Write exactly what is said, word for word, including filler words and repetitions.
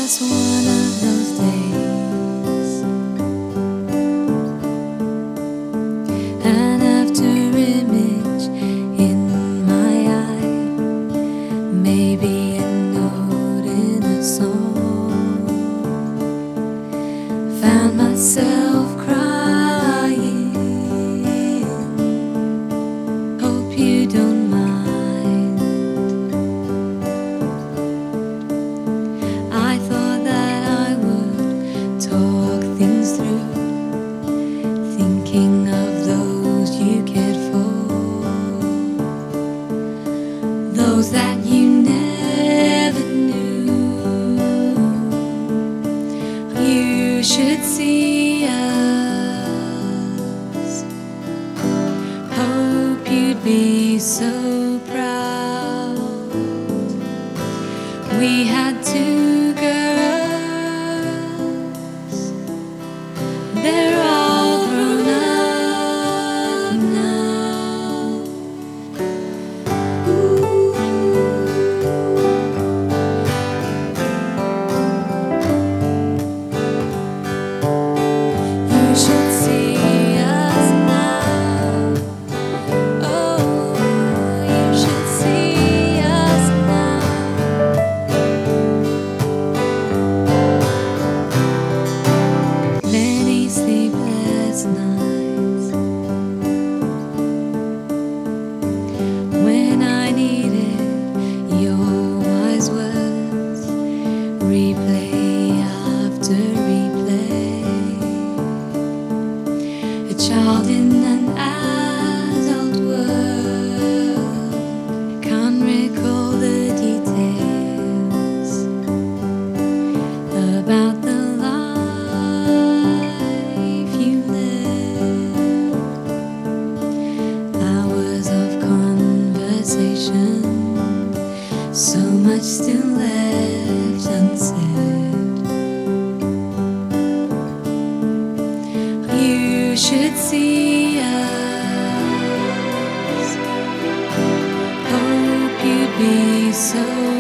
was one of those days, an after image in my eye, maybe a note in a song. Found myself crying. Hope you don't mind. I thought that I would talk things through, thinking of those you cared for, those that you never knew. You should see us. Hope you'd be so proud. We had two girls, they're all grown up now. Ooh. You should see us now. Oh, you should see us now. Many sleepless nights when I needed your wise words, replay after replay. A child in an adult world, can't recall the details about the life you lived. Hours of conversation, so much still left unsaid. You should see us. Hope you'd be so